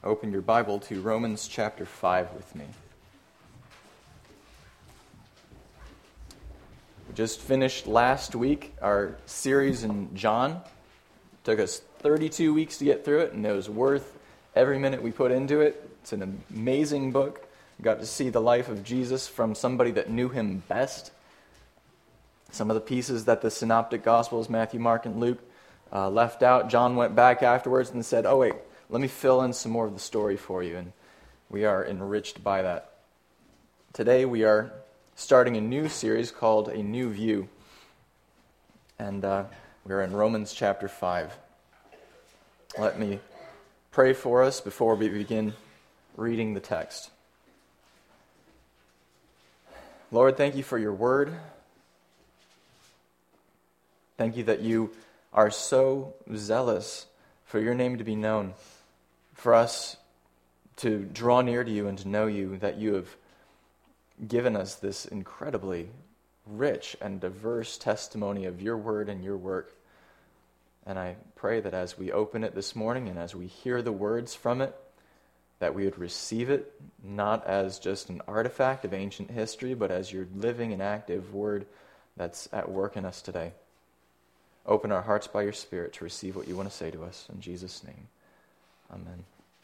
open your Bible to Romans chapter 5 with me. We just finished last week our series in John. It took us 32 weeks to get through it, and it was worth every minute we put into it. It's an amazing book. We got to see the life of Jesus from somebody that knew him best. Some of the pieces that the Synoptic Gospels, Matthew, Mark, and Luke, left out, John went back afterwards and said, oh wait, let me fill in some more of the story for you, and we are enriched by that. Today we are starting a new series called A New View, and we are in Romans chapter 5. Let me pray for us before we begin reading the text. Lord, thank you for your word. Thank you that you are so zealous for your name to be known, for us to draw near to you and to know you, that you have given us this incredibly rich and diverse testimony of your word and your work. And I pray that as we open it this morning and as we hear the words from it, that we would receive it not as just an artifact of ancient history, but as your living and active word that's at work in us today. Open our hearts by your Spirit to receive what you want to say to us. In Jesus' name, amen.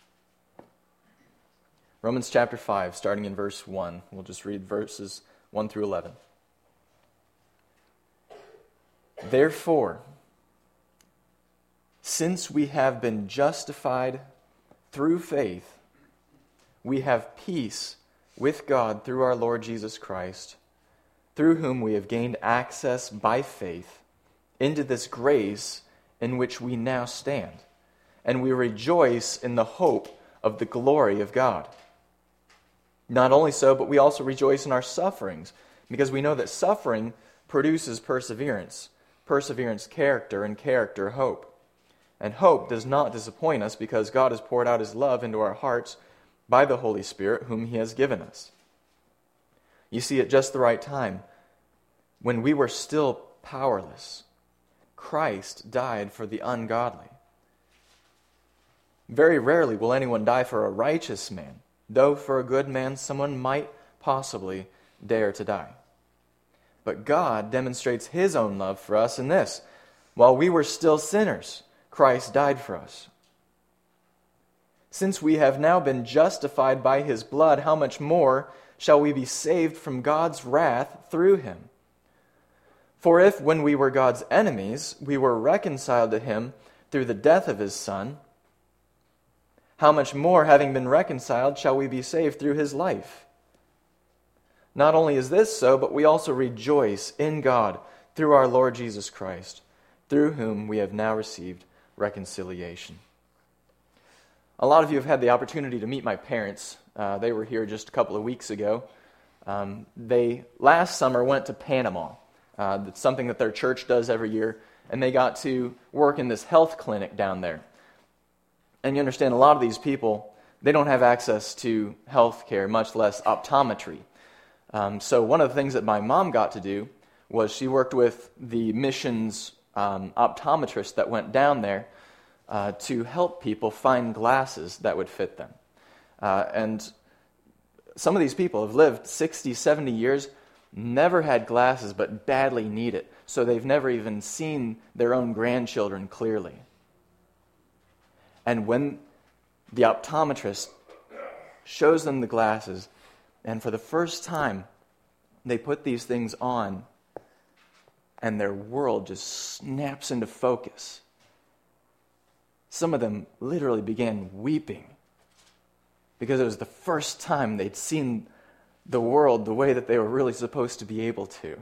Romans chapter 5, starting in verse 1. We'll just read verses 1 through 11. Therefore, since we have been justified through faith, we have peace with God through our Lord Jesus Christ, through whom we have gained access by faith into this grace in which we now stand, and we rejoice in the hope of the glory of God. Not only so, but we also rejoice in our sufferings, because we know that suffering produces perseverance, perseverance character, and character hope. And hope does not disappoint us, because God has poured out his love into our hearts by the Holy Spirit, whom he has given us. You see, at just the right time, when we were still powerless, Christ died for the ungodly. Very rarely will anyone die for a righteous man, though for a good man someone might possibly dare to die. But God demonstrates his own love for us in this: while we were still sinners, Christ died for us. Since we have now been justified by his blood, how much more shall we be saved from God's wrath through him? For if, when we were God's enemies, we were reconciled to him through the death of his Son, how much more, having been reconciled, shall we be saved through his life? Not only is this so, but we also rejoice in God through our Lord Jesus Christ, through whom we have now received reconciliation. A lot of you have had the opportunity to meet my parents. They were here just a couple of weeks ago. They, last summer, went to Panama. That's something that their church does every year, and they got to work in this health clinic down there. And you understand, a lot of these people, they don't have access to health care, much less optometry. So one of the things that my mom got to do was she worked with the missions optometrist that went down there to help people find glasses that would fit them. And some of these people have lived 60, 70 years, never had glasses, but badly need it. So they've never even seen their own grandchildren clearly. And when the optometrist shows them the glasses, and for the first time, they put these things on, and their world just snaps into focus. Some of them literally began weeping, because it was the first time they'd seen the world the way that they were really supposed to be able to.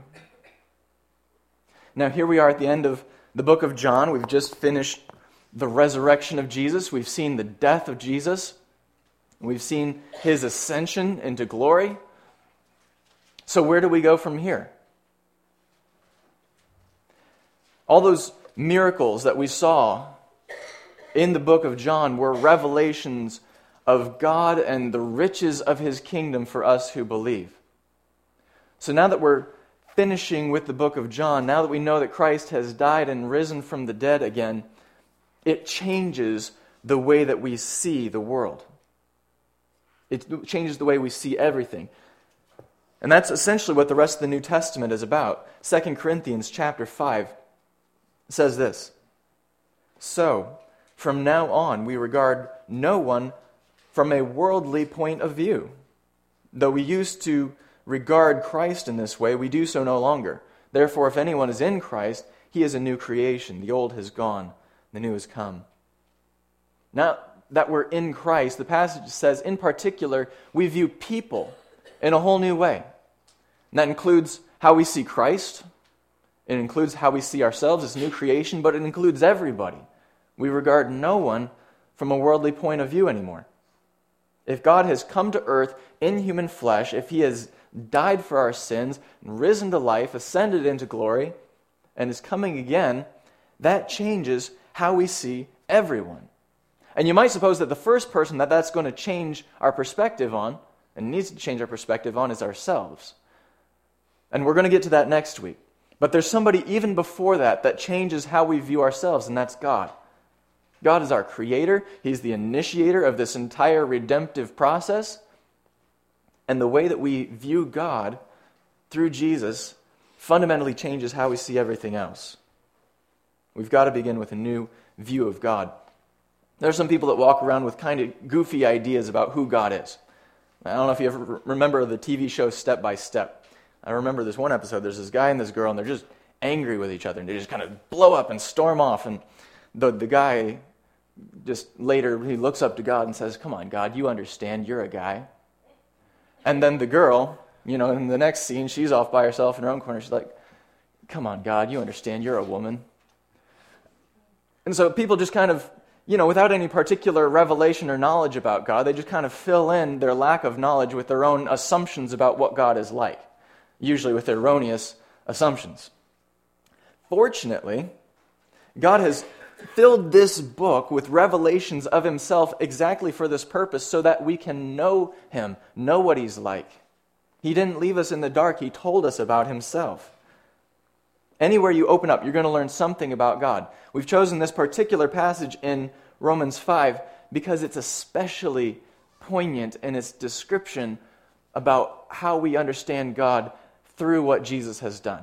Now here we are at the end of the book of John. We've just finished the resurrection of Jesus. We've seen the death of Jesus. We've seen his ascension into glory. So where do we go from here? All those miracles that we saw in the book of John were revelations of God and the riches of his kingdom for us who believe. So now that we're finishing with the book of John, now that we know that Christ has died and risen from the dead again, it changes the way that we see the world. It changes the way we see everything. And that's essentially what the rest of the New Testament is about. 2 Corinthians chapter 5 says this, "So, from now on, we regard no one from a worldly point of view. Though we used to regard Christ in this way, we do so no longer. Therefore, if anyone is in Christ, he is a new creation. The old has gone, the new has come." Now that we're in Christ, the passage says, in particular, we view people in a whole new way. And that includes how we see Christ. It includes how we see ourselves as new creation, but it includes everybody. We regard no one from a worldly point of view anymore. If God has come to earth in human flesh, if he has died for our sins, risen to life, ascended into glory, and is coming again, that changes how we see everyone. And you might suppose that the first person that's going to change our perspective on, and needs to change our perspective on, is ourselves. And we're going to get to that next week. But there's somebody even before that changes how we view ourselves, and that's God. God is our creator. He's the initiator of this entire redemptive process. And the way that we view God through Jesus fundamentally changes how we see everything else. We've got to begin with a new view of God. There are some people that walk around with kind of goofy ideas about who God is. I don't know if you ever remember the TV show Step by Step. I remember this one episode, there's this guy and this girl, and they're just angry with each other, and they just kind of blow up and storm off, and the guy just later, he looks up to God and says, "Come on, God, you understand, you're a guy." And then the girl, in the next scene, she's off by herself in her own corner, she's like, "Come on, God, you understand, you're a woman." And so people just kind of, without any particular revelation or knowledge about God, they just kind of fill in their lack of knowledge with their own assumptions about what God is like, usually with erroneous assumptions. Fortunately, God has filled this book with revelations of himself exactly for this purpose, so that we can know him, know what he's like. He didn't leave us in the dark. He told us about himself. Anywhere you open up, you're going to learn something about God. We've chosen this particular passage in Romans 5 because it's especially poignant in its description about how we understand God through what Jesus has done.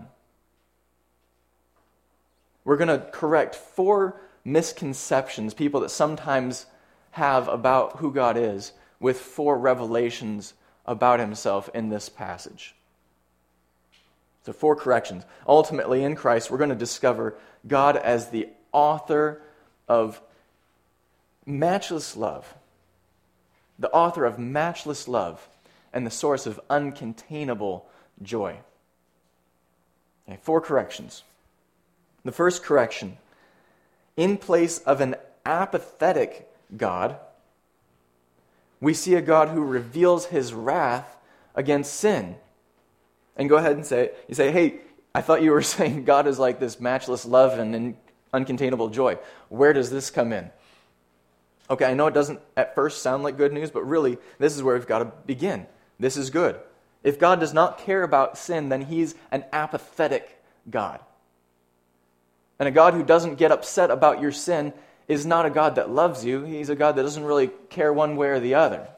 We're going to correct 4 misconceptions people that sometimes have about who God is with 4 revelations about himself in this passage. So 4 corrections. Ultimately, in Christ, we're going to discover God as the author of matchless love. The author of matchless love and the source of uncontainable joy. Okay, 4 corrections. The first correction: in place of an apathetic God, we see a God who reveals his wrath against sin. And go ahead and say, "Hey, I thought you were saying God is like this matchless love and uncontainable joy. Where does this come in?" Okay, I know it doesn't at first sound like good news, but really, this is where we've got to begin. This is good. If God does not care about sin, then he's an apathetic God. And a God who doesn't get upset about your sin is not a God that loves you. He's a God that doesn't really care one way or the other.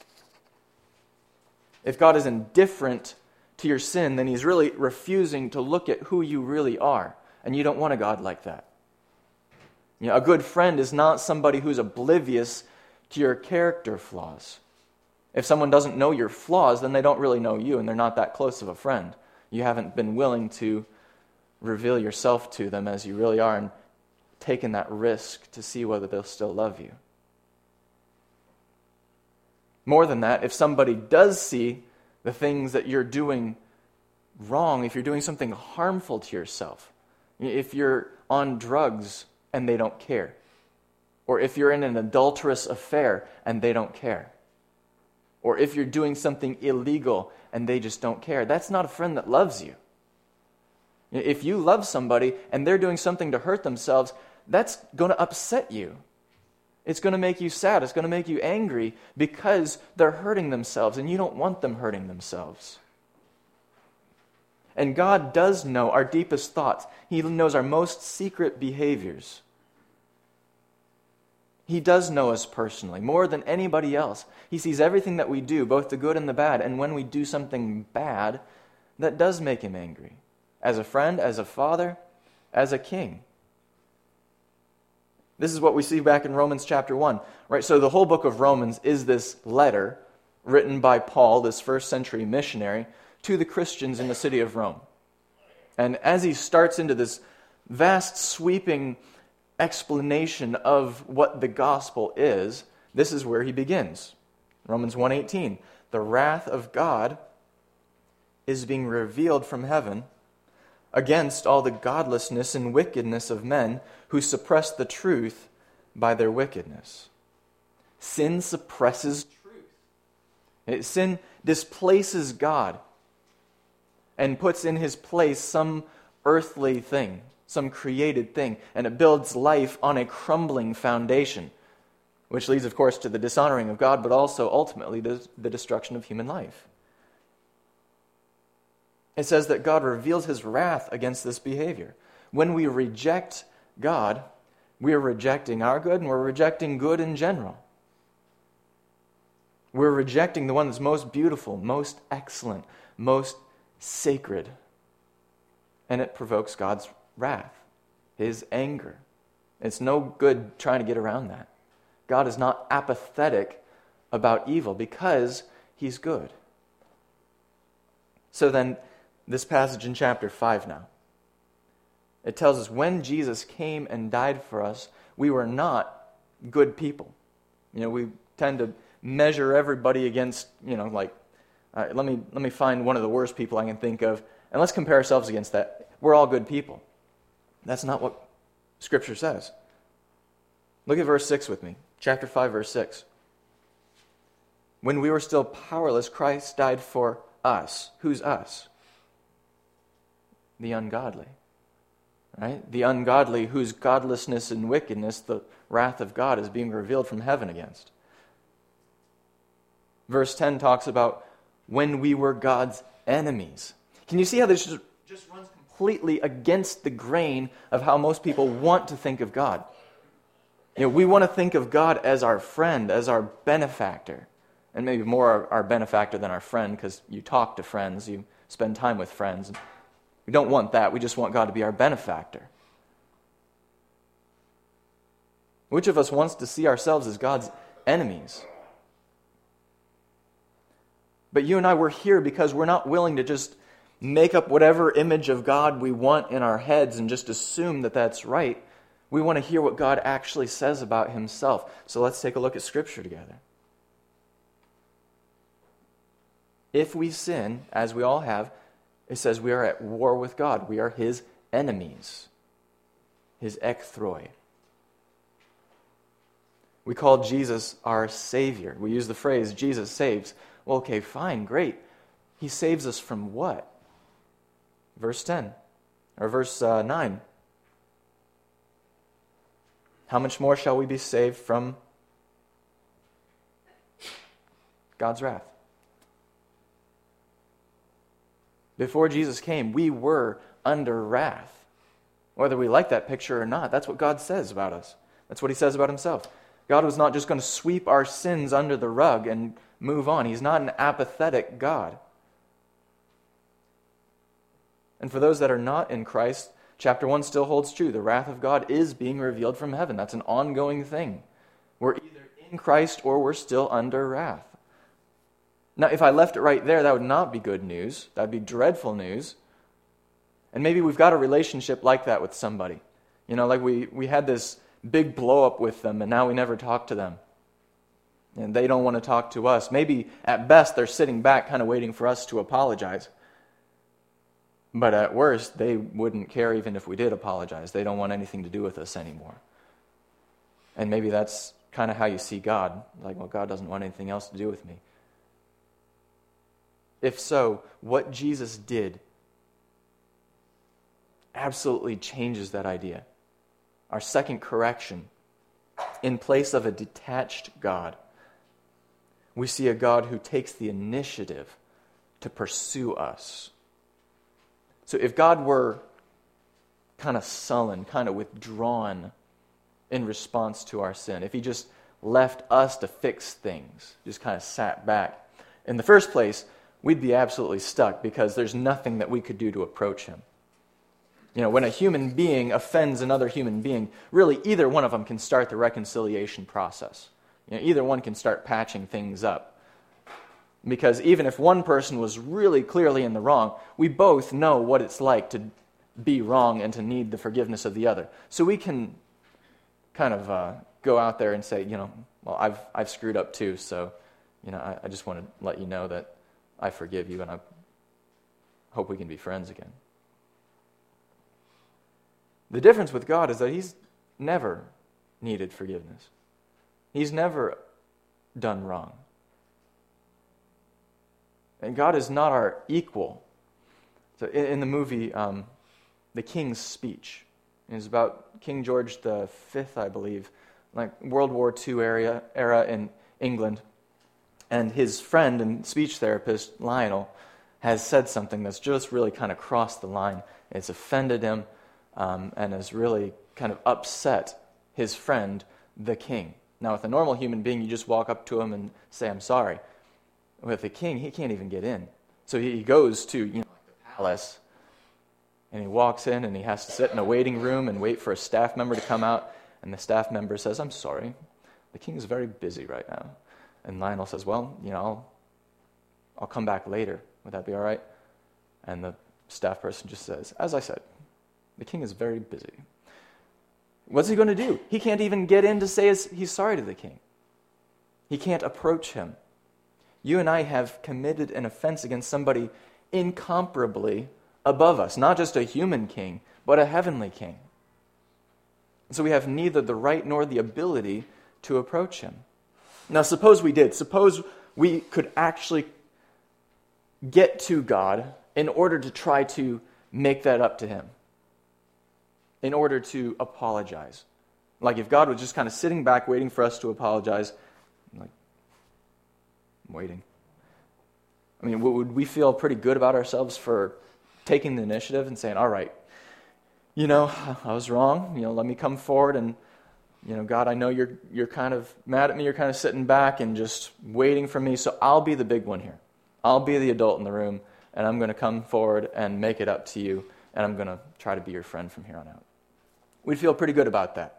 If God is indifferent to your sin, then he's really refusing to look at who you really are. And you don't want a God like that. A good friend is not somebody who's oblivious to your character flaws. If someone doesn't know your flaws, then they don't really know you, and they're not that close of a friend. You haven't been willing to reveal yourself to them as you really are and taken that risk to see whether they'll still love you. More than that, if somebody does see the things that you're doing wrong, if you're doing something harmful to yourself, if you're on drugs and they don't care, or if you're in an adulterous affair and they don't care, or if you're doing something illegal and they just don't care, that's not a friend that loves you. If you love somebody and they're doing something to hurt themselves, that's going to upset you. It's going to make you sad. It's going to make you angry because they're hurting themselves and you don't want them hurting themselves. And God does know our deepest thoughts. He knows our most secret behaviors. He does know us personally, more than anybody else. He sees everything that we do, both the good and the bad, and when we do something bad, that does make him angry. As a friend, as a father, as a king. This is what we see back in Romans chapter 1. Right? So the whole book of Romans is this letter written by Paul, this first century missionary, to the Christians in the city of Rome. And as he starts into this vast, sweeping explanation of what the gospel is, this is where he begins. Romans 1:18, the wrath of God is being revealed from heaven against all the godlessness and wickedness of men who suppress the truth by their wickedness. Sin suppresses truth. Sin displaces God and puts in his place some earthly thing, some created thing, and it builds life on a crumbling foundation, which leads, of course, to the dishonoring of God, but also ultimately to the destruction of human life. It says that God reveals his wrath against this behavior. When we reject God, we are rejecting our good, and we're rejecting good in general. We're rejecting the one that's most beautiful, most excellent, most sacred. And it provokes God's wrath, his anger. It's no good trying to get around that. God is not apathetic about evil because he's good. So then, this passage in chapter 5 now, it tells us when Jesus came and died for us, we were not good people. We tend to measure everybody against, let me find one of the worst people I can think of, and let's compare ourselves against that. We're all good people. That's not what Scripture says. Look at verse 6 with me. Chapter 5, verse 6. When we were still powerless, Christ died for us. Who's us? The ungodly. Right? The ungodly whose godlessness and wickedness the wrath of God is being revealed from heaven against. Verse 10 talks about when we were God's enemies. Can you see how this just runs completely against the grain of how most people want to think of God? We want to think of God as our friend, as our benefactor. And maybe more our benefactor than our friend, because you talk to friends, you spend time with friends. We don't want that. We just want God to be our benefactor. Which of us wants to see ourselves as God's enemies? But you and I, we're here because we're not willing to just make up whatever image of God we want in our heads and just assume that that's right. We want to hear what God actually says about himself. So let's take a look at Scripture together. If we sin, as we all have, it says we are at war with God. We are his enemies. His ekthroi. We call Jesus our Savior. We use the phrase, Jesus saves. Well, okay, fine, great. He saves us from what? Verse 10, or verse 9. How much more shall we be saved from God's wrath? Before Jesus came, we were under wrath. Whether we like that picture or not, that's what God says about us. That's what he says about himself. God was not just going to sweep our sins under the rug and move on. He's not an apathetic God. And for those that are not in Christ, chapter 1 still holds true. The wrath of God is being revealed from heaven. That's an ongoing thing. We're either in Christ or we're still under wrath. Now, if I left it right there, that would not be good news. That would be dreadful news. And maybe we've got a relationship like that with somebody. Like we had this big blow-up with them, and now we never talk to them. And they don't want to talk to us. Maybe, at best, they're sitting back kind of waiting for us to apologize. But at worst, they wouldn't care even if we did apologize. They don't want anything to do with us anymore. And maybe that's kind of how you see God. Like, well, God doesn't want anything else to do with me. If so, what Jesus did absolutely changes that idea. Our second correction, in place of a detached God, we see a God who takes the initiative to pursue us. So if God were kind of sullen, kind of withdrawn, in response to our sin, if he just left us to fix things, just kind of sat back, in the first place, we'd be absolutely stuck because there's nothing that we could do to approach him. When a human being offends another human being, really either one of them can start the reconciliation process. Either one can start patching things up. Because even if one person was really clearly in the wrong, we both know what it's like to be wrong and to need the forgiveness of the other. So we can kind of go out there and say, well, I've screwed up too, so I just want to let you know that I forgive you and I hope we can be friends again. The difference with God is that he's never needed forgiveness. He's never done wrong. And God is not our equal. So in the movie, The King's Speech, it's about King George V, I believe, like World War II era in England. And his friend and speech therapist, Lionel, has said something that's just really kind of crossed the line. It's offended him and has really kind of upset his friend, the king. Now, with a normal human being, you just walk up to him and say, I'm sorry. With the king, he can't even get in. So he goes to the palace, and he walks in, and he has to sit in a waiting room and wait for a staff member to come out. And the staff member says, I'm sorry, the king is very busy right now. And Lionel says, well, I'll come back later. Would that be all right? And the staff person just says, as I said, the king is very busy. What's he going to do? He can't even get in to say he's sorry to the king. He can't approach him. You and I have committed an offense against somebody incomparably above us. Not just a human king, but a heavenly king. So we have neither the right nor the ability to approach him. Now, suppose we did. Suppose we could actually get to God in order to try to make that up to him, in order to apologize. Like if God was just kind of sitting back waiting for us to apologize, like, I'm waiting. I mean, would we feel pretty good about ourselves for taking the initiative and saying, all right, I was wrong, let me come forward and, God, I know you're kind of mad at me, you're kind of sitting back and just waiting for me, so I'll be the big one here. I'll be the adult in the room, and I'm going to come forward and make it up to you, and I'm going to try to be your friend from here on out. We'd feel pretty good about that.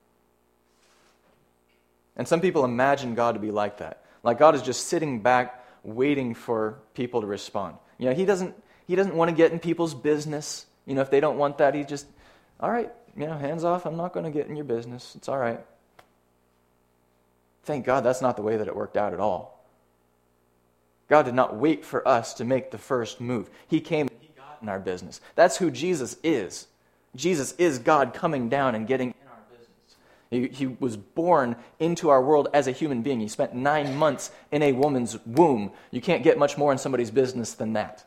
And some people imagine God to be like that. Like God is just sitting back waiting for people to respond. He doesn't want to get in people's business. If they don't want that, he just, all right, hands off, I'm not going to get in your business. It's all right. Thank God that's not the way that it worked out at all. God did not wait for us to make the first move. He came and he got in our business. That's who Jesus is. Jesus is God coming down and getting in our business. He was born into our world as a human being. He spent 9 months in a woman's womb. You can't get much more in somebody's business than that.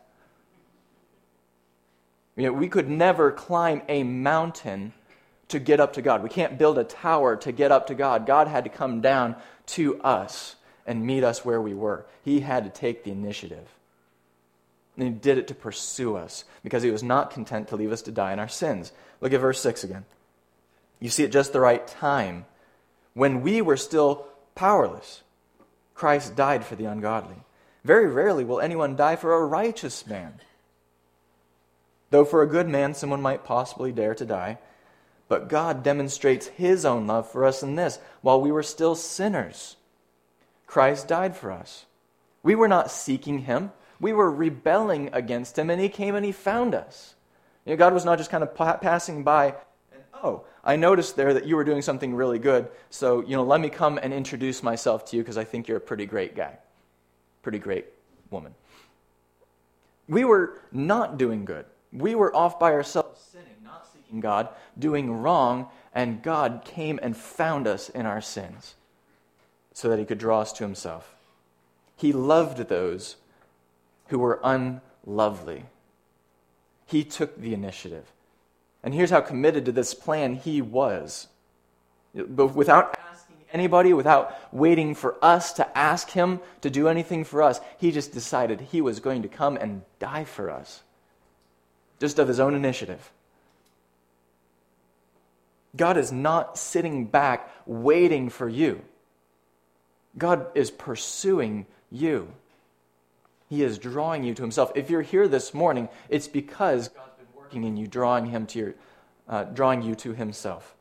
We could never climb a mountain to get up to God. We can't build a tower to get up to God. God had to come down to us and meet us where we were. He had to take the initiative. And he did it to pursue us because he was not content to leave us to die in our sins. Look at verse 6 again. You see at just the right time, when we were still powerless, Christ died for the ungodly. Very rarely will anyone die for a righteous man. Though for a good man someone might possibly dare to die, but God demonstrates his own love for us in this: while we were still sinners, Christ died for us. We were not seeking him. We were rebelling against him, and he came and he found us. God was not just kind of passing by, and, oh, I noticed there that you were doing something really good, so, let me come and introduce myself to you because I think you're a pretty great guy, pretty great woman. We were not doing good. We were off by ourselves, sinning, not seeking God, doing wrong, and God came and found us in our sins so that he could draw us to himself. He loved those who were unlovely. He took the initiative. And here's how committed to this plan he was. But without asking anybody, without waiting for us to ask him to do anything for us, he just decided he was going to come and die for us. Just of his own initiative. God is not sitting back waiting for you. God is pursuing you. He is drawing you to himself. If you're here this morning, it's because God's been working in you, drawing you to himself.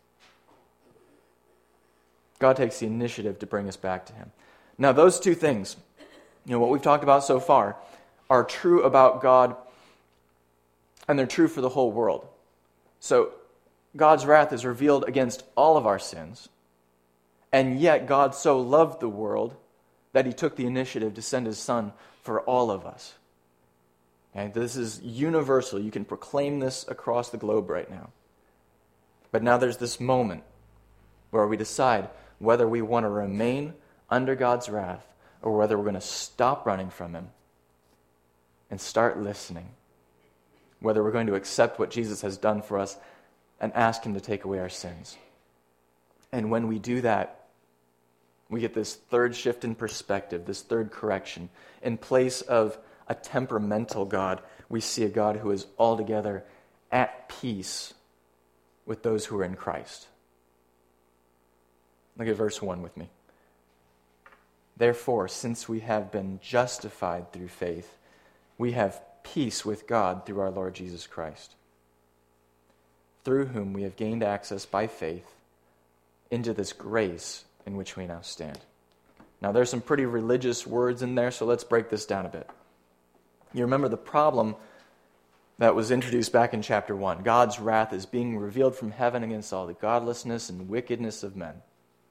God takes the initiative to bring us back to him. Now, those two things, what we've talked about so far, are true about God, and they're true for the whole world. So, God's wrath is revealed against all of our sins, and yet God so loved the world that he took the initiative to send his Son for all of us. Okay? This is universal. You can proclaim this across the globe right now. But now there's this moment where we decide whether we want to remain under God's wrath or whether we're going to stop running from him and start listening. Whether we're going to accept what Jesus has done for us and ask him to take away our sins. And when we do that, we get this third shift in perspective, this third correction. In place of a temperamental God, we see a God who is altogether at peace with those who are in Christ. Look at verse 1 with me. Therefore, since we have been justified through faith, we have peace with God through our Lord Jesus Christ, through whom we have gained access by faith into this grace in which we now stand. Now, there's some pretty religious words in there, so let's break this down a bit. You remember the problem that was introduced back in chapter 1. God's wrath is being revealed from heaven against all the godlessness and wickedness of men.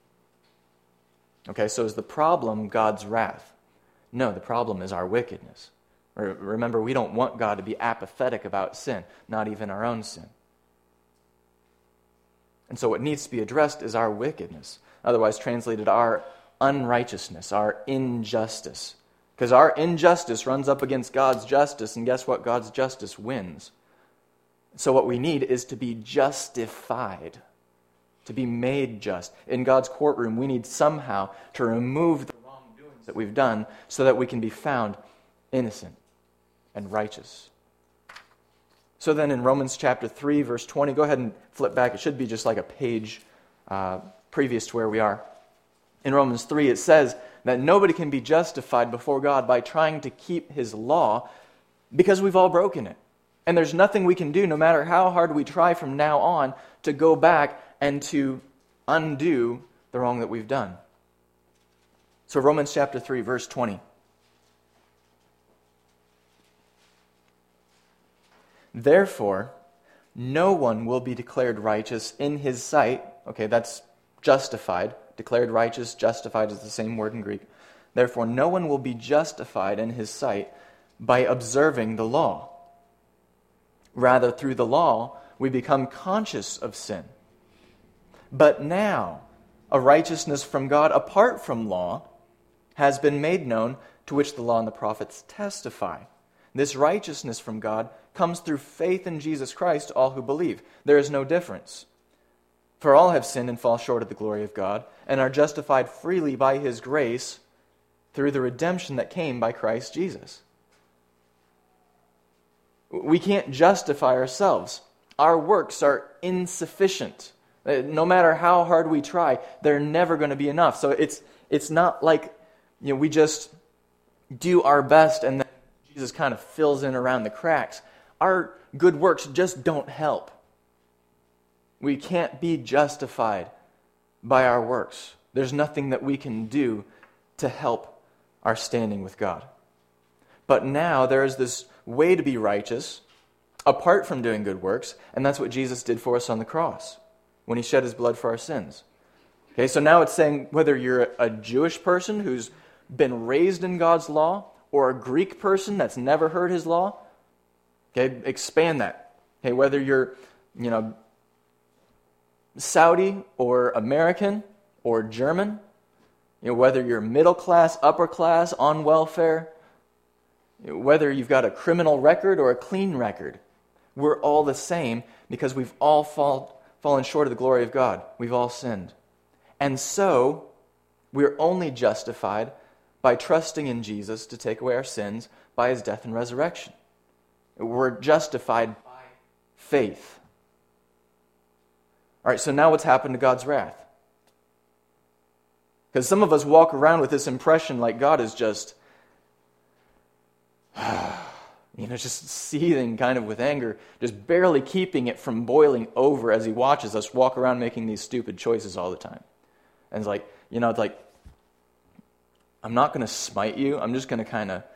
Okay, so is the problem God's wrath? No, the problem is our wickedness. Remember, we don't want God to be apathetic about sin, not even our own sin. And so what needs to be addressed is our wickedness, otherwise translated our unrighteousness, our injustice. Because our injustice runs up against God's justice, and guess what? God's justice wins. So what we need is to be justified, to be made just. In God's courtroom, we need somehow to remove the wrongdoings that we've done so that we can be found innocent and righteous. So then in Romans chapter 3, verse 20, go ahead and flip back. It should be just like a page previous to where we are. In Romans 3, it says that nobody can be justified before God by trying to keep his law because we've all broken it. And there's nothing we can do, no matter how hard we try from now on, to go back and to undo the wrong that we've done. So Romans chapter 3, verse 20. Therefore, no one will be declared righteous in his sight. Okay, that's justified. Declared righteous, justified is the same word in Greek. Therefore, no one will be justified in his sight by observing the law. Rather, through the law, we become conscious of sin. But now, a righteousness from God apart from law has been made known, to which the law and the prophets testify. This righteousness from God comes through faith in Jesus Christ to all who believe. There is no difference. For all have sinned and fall short of the glory of God, and are justified freely by his grace through the redemption that came by Christ Jesus. We can't justify ourselves. Our works are insufficient. No matter how hard we try, they're never going to be enough. So it's not like we just do our best and then Jesus kind of fills in around the cracks. Our good works just don't help. We can't be justified by our works. There's nothing that we can do to help our standing with God. But now there is this way to be righteous apart from doing good works, and that's what Jesus did for us on the cross when he shed his blood for our sins. Okay, so now it's saying whether you're a Jewish person who's been raised in God's law or a Greek person that's never heard his law, okay, expand that. Okay, whether you're, Saudi or American or German, whether you're middle class, upper class, on welfare, whether you've got a criminal record or a clean record, we're all the same because we've all fallen short of the glory of God. We've all sinned. And so, we're only justified by trusting in Jesus to take away our sins by his death and resurrection. We're justified by faith. All right, so now what's happened to God's wrath? Because some of us walk around with this impression like God is just, just seething kind of with anger, just barely keeping it from boiling over as he watches us walk around making these stupid choices all the time. And it's like, I'm not going to smite you. I'm just going to kind of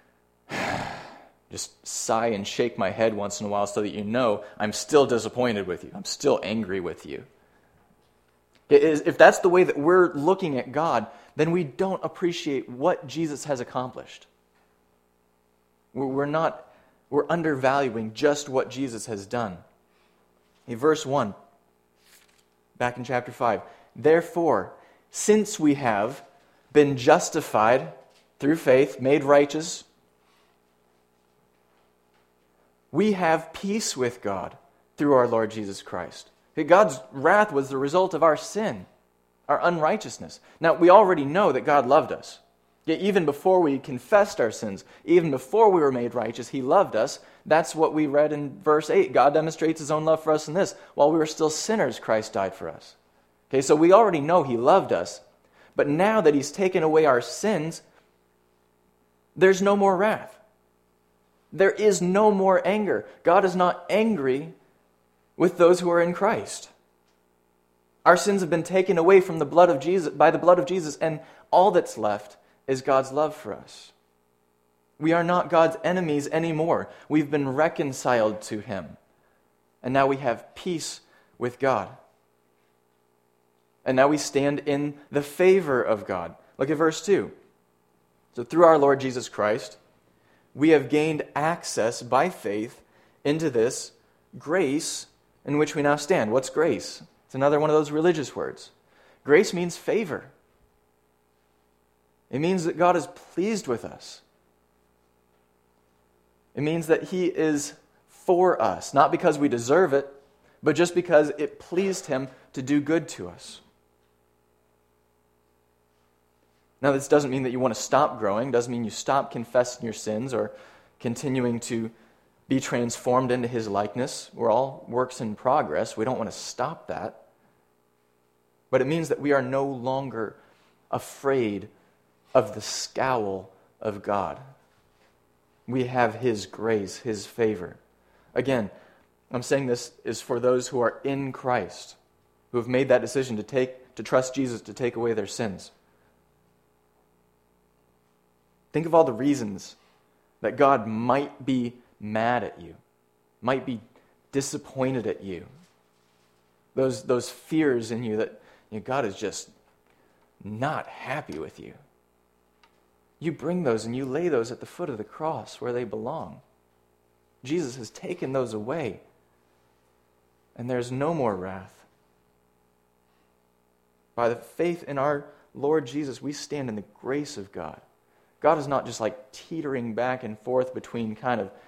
just sigh and shake my head once in a while so that you know I'm still disappointed with you. I'm still angry with you. If that's the way that we're looking at God, then we don't appreciate what Jesus has accomplished. We're undervaluing just what Jesus has done. In verse 1, back in chapter 5, therefore, since we have been justified through faith, made righteous, we have peace with God through our Lord Jesus Christ. God's wrath was the result of our sin, our unrighteousness. Now, we already know that God loved us. Yet even before we confessed our sins, even before we were made righteous, He loved us. That's what we read in verse 8. God demonstrates His own love for us in this. While we were still sinners, Christ died for us. Okay, so we already know He loved us. But now that He's taken away our sins, there's no more wrath. There is no more anger. God is not angry with those who are in Christ. Our sins have been taken away from the blood of Jesus, by the blood of Jesus, and all that's left is God's love for us. We are not God's enemies anymore. We've been reconciled to Him. And now we have peace with God. And now we stand in the favor of God. Look at verse 2. So through our Lord Jesus Christ, we have gained access by faith into this grace in which we now stand. What's grace? It's another one of those religious words. Grace means favor. It means that God is pleased with us. It means that He is for us, not because we deserve it, but just because it pleased Him to do good to us. Now, this doesn't mean that you want to stop growing, doesn't mean you stop confessing your sins or continuing to be transformed into His likeness. We're all works in progress. We don't want to stop that. But it means that we are no longer afraid of the scowl of God. We have His grace, His favor. Again, I'm saying this is for those who are in Christ, who have made that decision to trust Jesus to take away their sins. Think of all the reasons that God might be mad at you, might be disappointed at you. Those fears in you that God is just not happy with you. You bring those and you lay those at the foot of the cross where they belong. Jesus has taken those away, and there's no more wrath. By the faith in our Lord Jesus, we stand in the grace of God. God is not just like teetering back and forth between kind of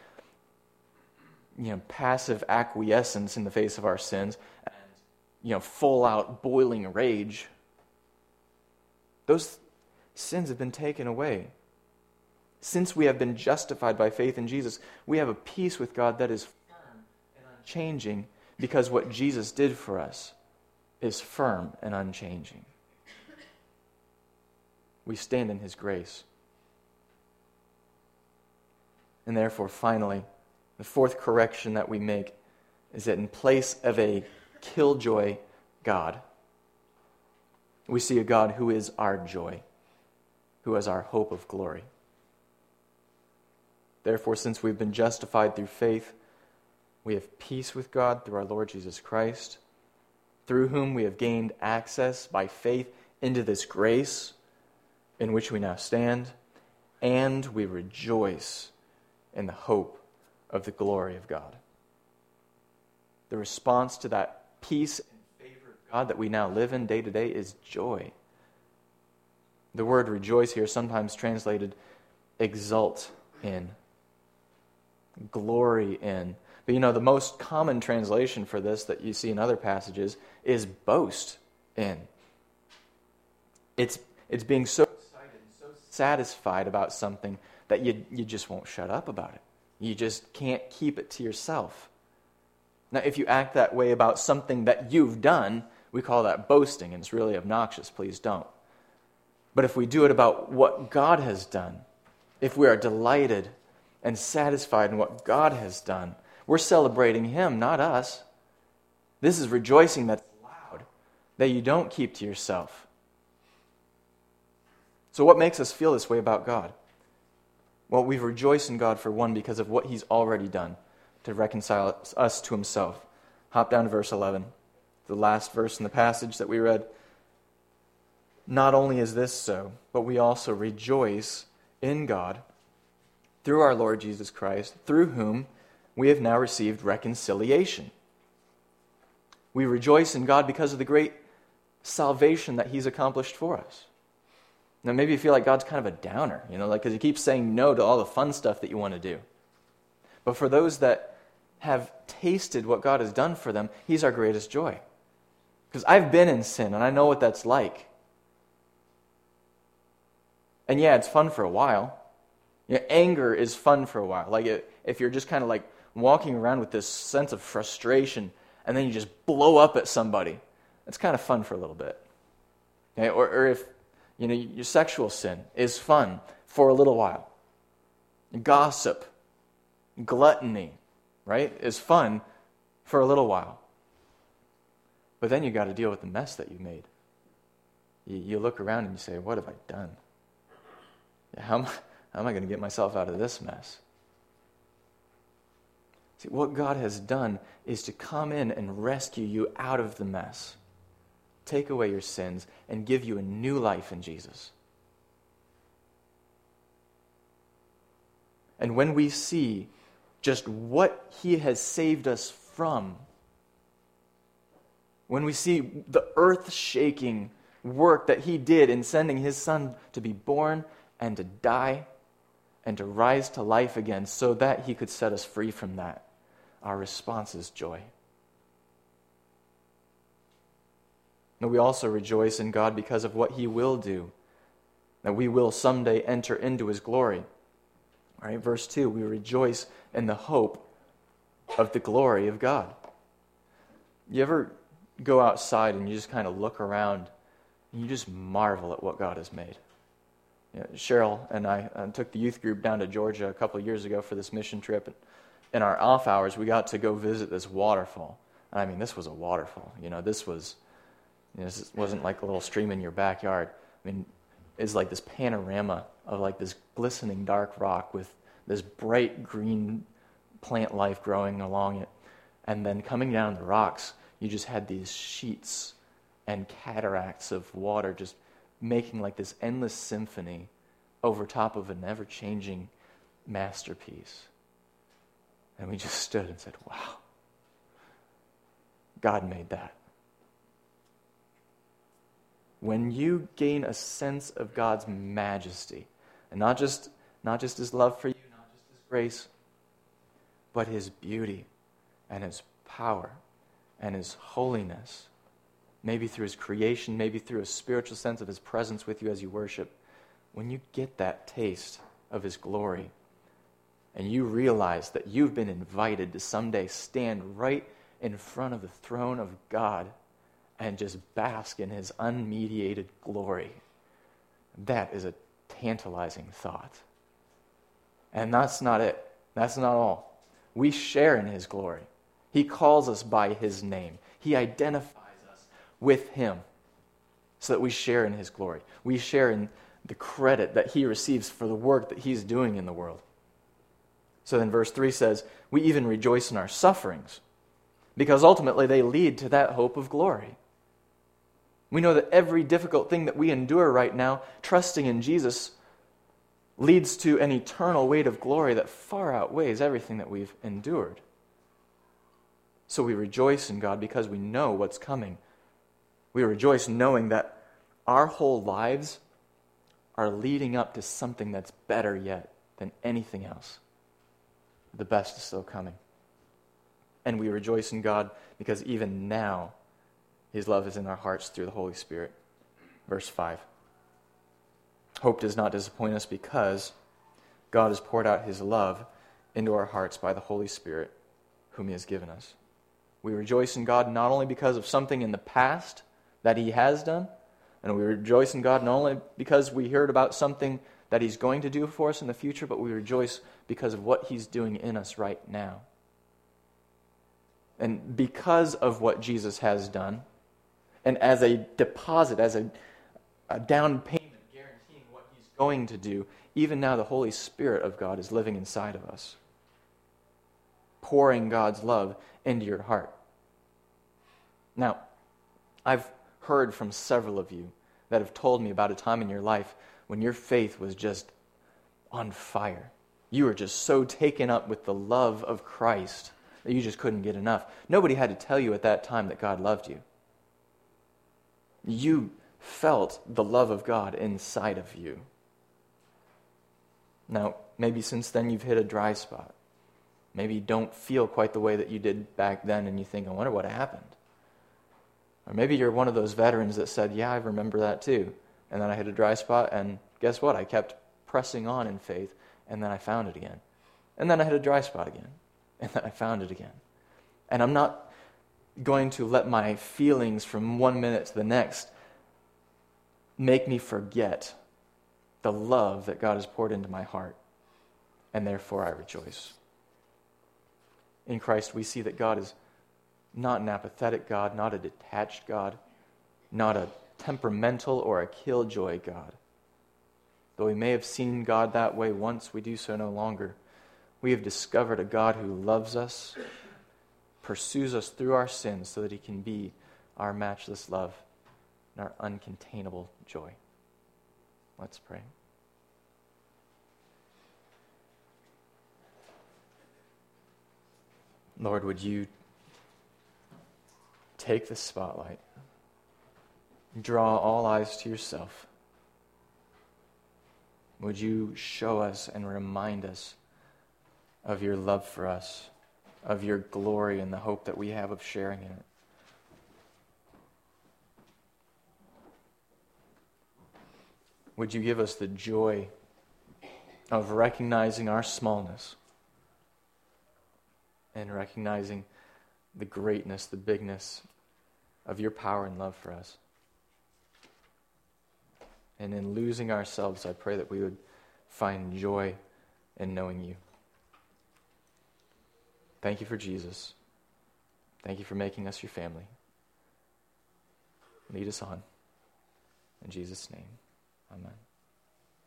passive acquiescence in the face of our sins and full out boiling rage. Those sins have been taken away. Since we have been justified by faith in Jesus, we have a peace with God that is firm and unchanging because what Jesus did for us is firm and unchanging. We stand in His grace. And therefore, finally, the fourth correction that we make is that in place of a killjoy God, we see a God who is our joy, who is our hope of glory. Therefore, since we've been justified through faith, we have peace with God through our Lord Jesus Christ, through whom we have gained access by faith into this grace in which we now stand, and we rejoice in the hope of the glory of God. The response to that peace and favor of God that we now live in day to day is joy. The word rejoice here, sometimes translated exult in, glory in. But the most common translation for this that you see in other passages is boast in. It's being so excited, so satisfied about something that you just won't shut up about it. You just can't keep it to yourself. Now, if you act that way about something that you've done, we call that boasting, and it's really obnoxious. Please don't. But if we do it about what God has done, if we are delighted and satisfied in what God has done, we're celebrating Him, not us. This is rejoicing that's loud, that you don't keep to yourself. So what makes us feel this way about God? Well, we rejoice in God, for one, because of what He's already done to reconcile us to Himself. Hop down to verse 11, the last verse in the passage that we read. Not only is this so, but we also rejoice in God through our Lord Jesus Christ, through whom we have now received reconciliation. We rejoice in God because of the great salvation that He's accomplished for us. Now, maybe you feel like God's kind of a downer, because He keeps saying no to all the fun stuff that you want to do. But for those that have tasted what God has done for them, He's our greatest joy. Because I've been in sin, and I know what that's like. And yeah, it's fun for a while. Anger is fun for a while. Like if you're just kind of like walking around with this sense of frustration, and then you just blow up at somebody, it's kind of fun for a little bit. Okay? Or if your sexual sin is fun for a little while. Gossip, gluttony, right, is fun for a little while. But then you got to deal with the mess that you made. You look around and you say, what have I done? How am I going to get myself out of this mess? See, what God has done is to come in and rescue you out of the mess, take away your sins, and give you a new life in Jesus. And when we see just what He has saved us from, when we see the earth-shaking work that He did in sending His Son to be born and to die and to rise to life again so that He could set us free from that, our response is joy. And we also rejoice in God because of what He will do, that we will someday enter into His glory. All right, verse 2, we rejoice in the hope of the glory of God. You ever go outside and you just kind of look around and you just marvel at what God has made? Cheryl and I took the youth group down to Georgia a couple of years ago for this mission trip. And in our off hours, we got to go visit this waterfall. And I mean, this was a waterfall. This wasn't like a little stream in your backyard. I mean, it's like this panorama of like this glistening dark rock with this bright green plant life growing along it. And then coming down the rocks, you just had these sheets and cataracts of water just making like this endless symphony over top of an ever-changing masterpiece. And we just stood and said, wow, God made that. When you gain a sense of God's majesty, and not just His love for you, not just His grace, but His beauty and His power and His holiness, maybe through His creation, maybe through a spiritual sense of His presence with you as you worship, when you get that taste of His glory, and you realize that you've been invited to someday stand right in front of the throne of God and just bask in His unmediated glory, that is a tantalizing thought. And that's not it. That's not all. We share in His glory. He calls us by His name. He identifies us with Him so that we share in His glory. We share in the credit that He receives for the work that He's doing in the world. So then verse 3 says, we even rejoice in our sufferings, because ultimately they lead to that hope of glory. We know that every difficult thing that we endure right now, trusting in Jesus, leads to an eternal weight of glory that far outweighs everything that we've endured. So we rejoice in God because we know what's coming. We rejoice knowing that our whole lives are leading up to something that's better yet than anything else. The best is still coming. And we rejoice in God because even now, His love is in our hearts through the Holy Spirit. Verse 5. Hope does not disappoint us because God has poured out His love into our hearts by the Holy Spirit, whom He has given us. We rejoice in God not only because of something in the past that He has done, and we rejoice in God not only because we heard about something that He's going to do for us in the future, but we rejoice because of what He's doing in us right now. And because of what Jesus has done, and as a deposit, as a down payment guaranteeing what He's going to do, even now the Holy Spirit of God is living inside of us, pouring God's love into your heart. Now, I've heard from several of you that have told me about a time in your life when your faith was just on fire. You were just so taken up with the love of Christ that you just couldn't get enough. Nobody had to tell you at that time that God loved you. You felt the love of God inside of you. Now, maybe since then you've hit a dry spot. Maybe you don't feel quite the way that you did back then, and you think, I wonder what happened. Or maybe you're one of those veterans that said, yeah, I remember that too. And then I hit a dry spot, and guess what? I kept pressing on in faith, and then I found it again. And then I hit a dry spot again, and then I found it again. And I'm not going to let my feelings from one minute to the next make me forget the love that God has poured into my heart, and therefore I rejoice. In Christ, we see that God is not an apathetic God, not a detached God, not a temperamental or a killjoy God. Though we may have seen God that way once, we do so no longer. We have discovered a God who loves us, pursues us through our sins so that He can be our matchless love and our uncontainable joy. Let's pray. Lord, would you take the spotlight, draw all eyes to yourself. Would you show us and remind us of your love for us, of your glory and the hope that we have of sharing in it. Would you give us the joy of recognizing our smallness and recognizing the greatness, the bigness of your power and love for us. And in losing ourselves, I pray that we would find joy in knowing you. Thank you for Jesus. Thank you for making us your family. Lead us on. In Jesus' name, amen.